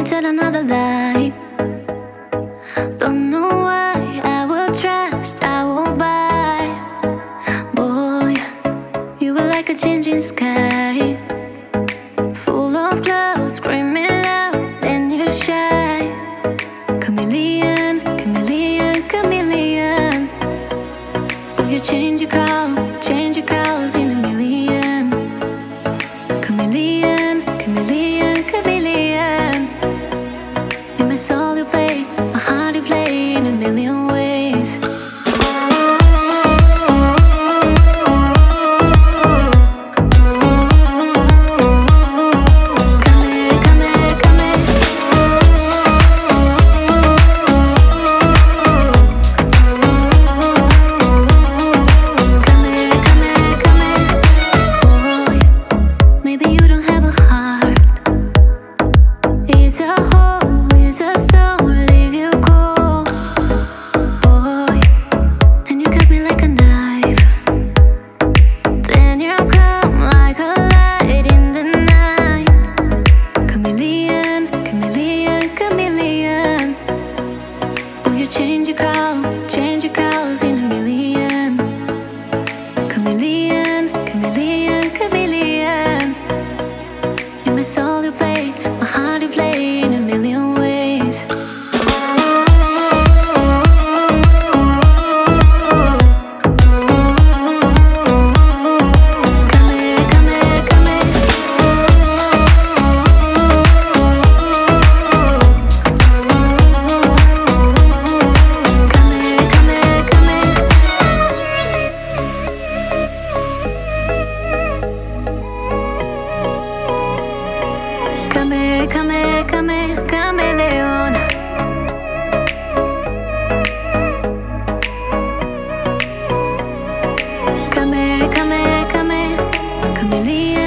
tell another lie. Don't know why I will trust, I will buy. Boy, you were like a changing sky, full of clouds, screaming loud, and you're shy. Chameleon, chameleon, chameleon. Will you change your colors in a million? Chameleon, chameleon, chameleon. In my soul you play, my heart you play in a million ways. Change your colors in a million. Chameleon, chameleon, chameleon. In my soul you play, my heart you play in a million ways. Chameleon. Chameleon.